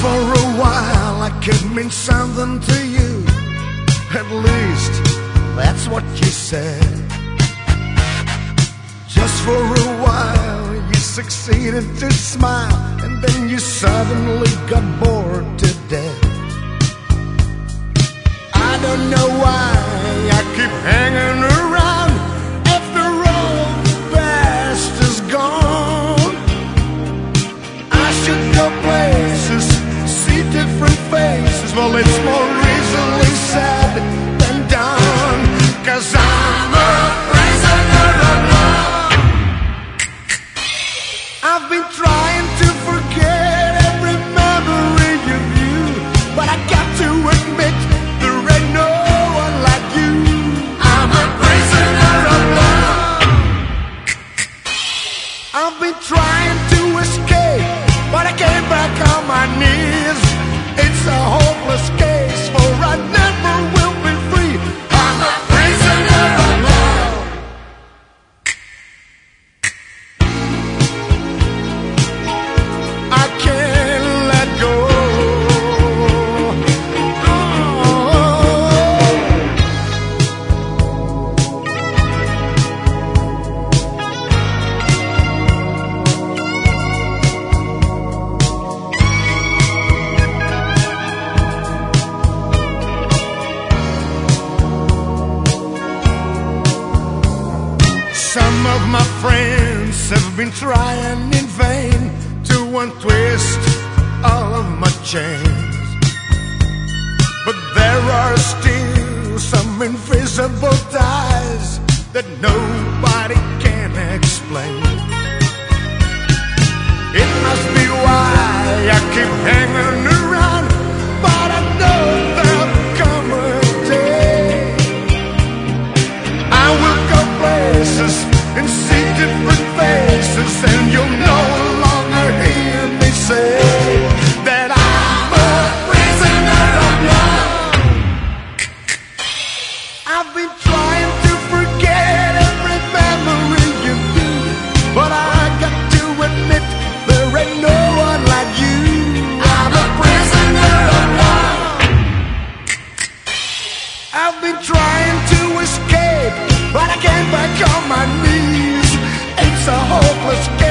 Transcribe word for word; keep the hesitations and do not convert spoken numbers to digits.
for a while I could mean something to you. At least that's what you said. Just for a while you succeeded to smile, and then you suddenly got bored to death. I don't know why I keep hanging around. After all, the past is gone. I should go places, see different faces. Well, it's more easily said than done, 'cause I'm a prisoner of love. I've been trying to forget every memory of you, but I got to admit there ain't no one like you. I'm a prisoner of love. I've been trying to escape, but I came back on my knees. It's a hopeless case, for I never will be free. I'm a prisoner of love. I can't let go. Some of my friends have been trying in vain to untwist all of my chains, but there are still some invisible ties that nobody can explain. It must be why I keep hanging around, but I know there'll come a day I will go places and see different faces, and you'll no longer hear me say that I'm a prisoner of love. I've been trying to forget every memory of you, but I got to admit there ain't no one like you. I'm a prisoner of love. I've been trying to escape, but I came back on my knees. It's a hopeless